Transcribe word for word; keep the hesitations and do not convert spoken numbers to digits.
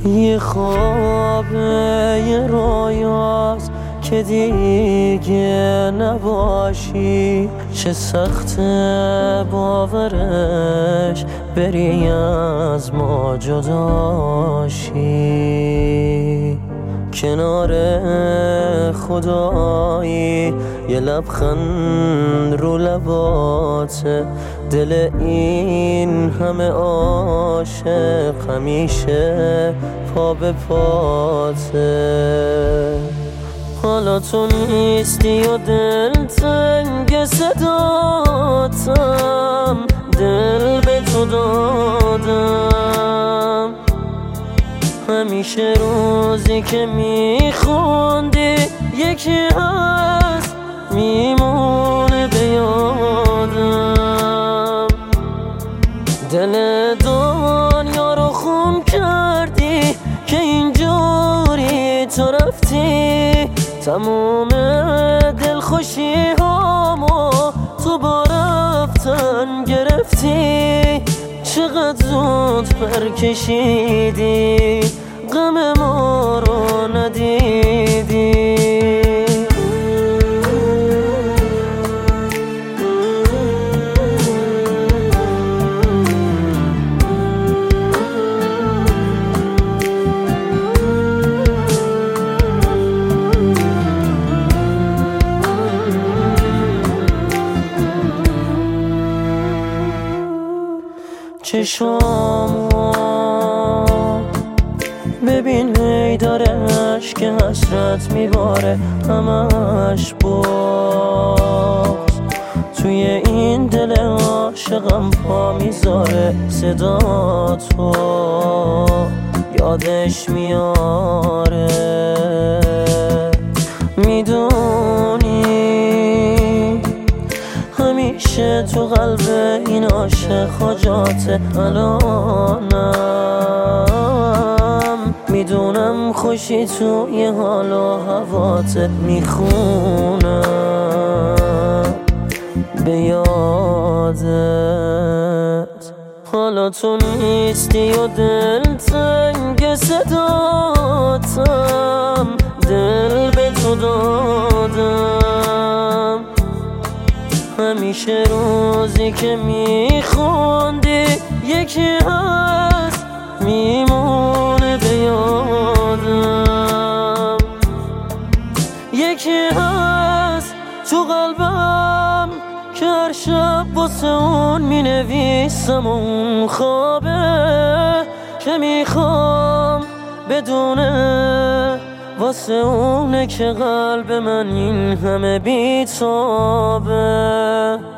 یه خوابه یه رویاست که دیگه نباشی، چه سخته باورش بری از ما جداشی. کنار خدایی یه لبخند رو لباته، دل این همه عاشق همیشه پا به پاته. حالا تو نیستی و دل تنگ صداتم، دل به تو دادم. همیشه روزی که میخوندی یکی هست میمونه به یادم. دل دنیا رو خون کردی که اینجوری تو رفتی، تموم دلخوشی هامو تو با رفتن گرفتی. چقدر زود پر کشیدی غم ما رو ندیدی. چشامو ببین هی داره عشق حسرت میباره، همش بغض توی این دل عاشقم پا میذاره. صدا تو یادش میاره، میدونی همیشه تو قلب این عاشق خجاته. الانم میدونم خوشی تو یه حال و هواته، میخونم به یادت. حالا تو نیستی و دل تنگ صداتم، دل به تو دادم. همیشه روزی که میخوندی یکی هست میمونه به یادم. یکی هست تو قلبم که هر شب واسه اون مینویسم، اون خوابه که میخوام بدونه واسه اونه که قلب من این همه بیتابه.